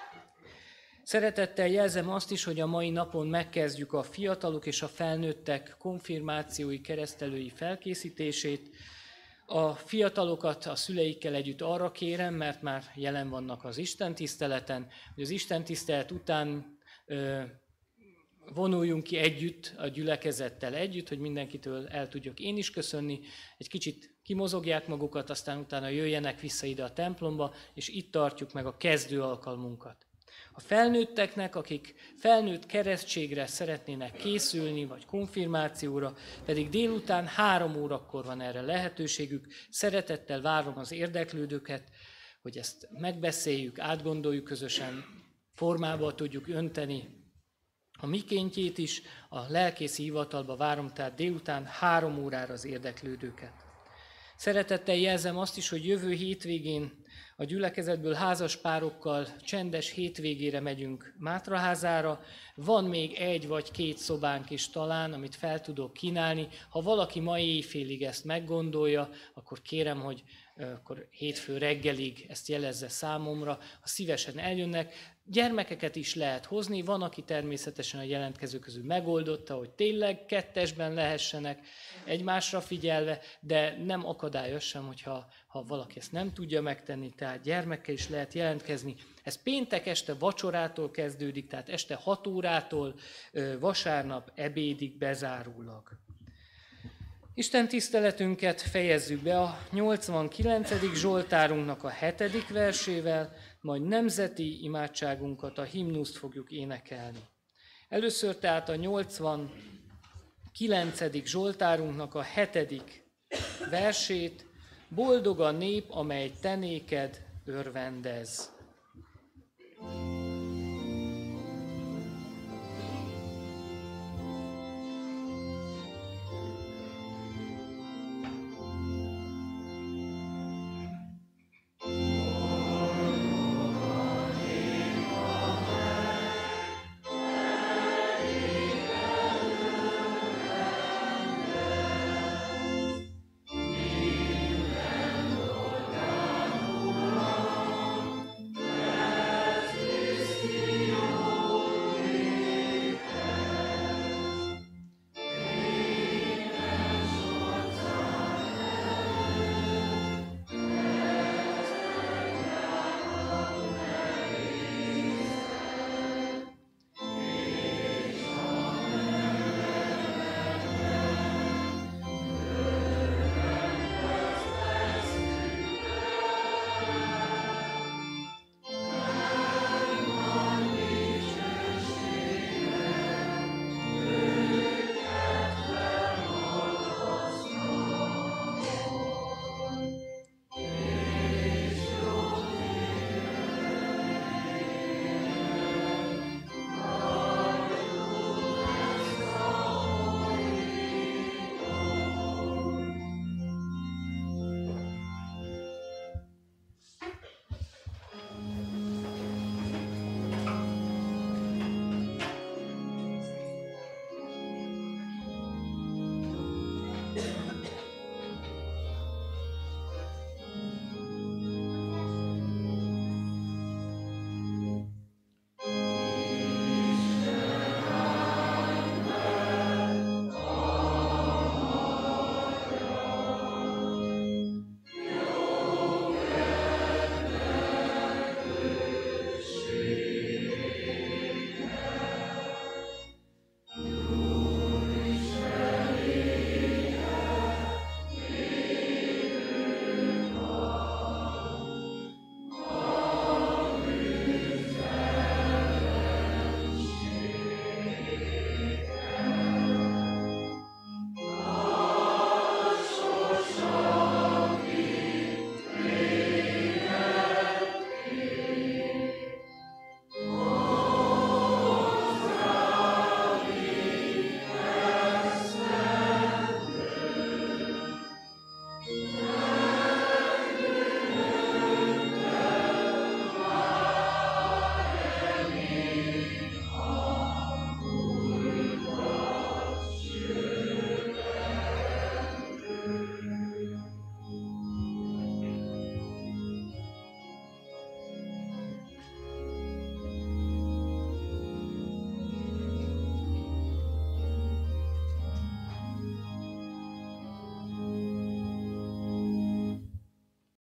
Szeretettel jelzem azt is, hogy a mai napon megkezdjük a fiatalok és a felnőttek konfirmációi, keresztelői felkészítését. A fiatalokat a szüleikkel együtt arra kérem, mert már jelen vannak az istentiszteleten, hogy az istentisztelet után ö, vonuljunk ki együtt, a gyülekezettel együtt, hogy mindenkitől el tudjak én is köszönni, egy kicsit kimozogják magukat, aztán utána jöjjenek vissza ide a templomba, és itt tartjuk meg a kezdő alkalmunkat. A felnőtteknek, akik felnőtt keresztségre szeretnének készülni, vagy konfirmációra, pedig délután három órakor van erre lehetőségük. Szeretettel várom az érdeklődőket, hogy ezt megbeszéljük, átgondoljuk közösen, formába tudjuk önteni a mikéntjét is. A lelkészi hivatalba várom, tehát délután három órára az érdeklődőket. Szeretettel jelzem azt is, hogy jövő hétvégén a gyülekezetből házas párokkal csendes hétvégére megyünk Mátraházára. Van még egy vagy két szobánk is talán, amit fel tudok kínálni. Ha valaki ma éjfélig ezt meggondolja, akkor kérem, hogy akkor hétfő reggelig ezt jelezze számomra, ha szívesen eljönnek. Gyermekeket is lehet hozni, van, aki természetesen a jelentkezők közül megoldotta, hogy tényleg kettesben lehessenek egymásra figyelve, de nem akadályos sem, hogyha ha valaki ezt nem tudja megtenni, tehát gyermekkel is lehet jelentkezni. Ez péntek este vacsorától kezdődik, tehát este hat órától vasárnap ebédig bezárólag. Isten tiszteletünket fejezzük be a nyolcvankilencedik Zsoltárunknak a hetedik versével, majd nemzeti imádságunkat, a himnuszt fogjuk énekelni. Először tehát a nyolcvankilencedik Zsoltárunknak a hetedik versét, boldog a nép, amely te néked örvendez.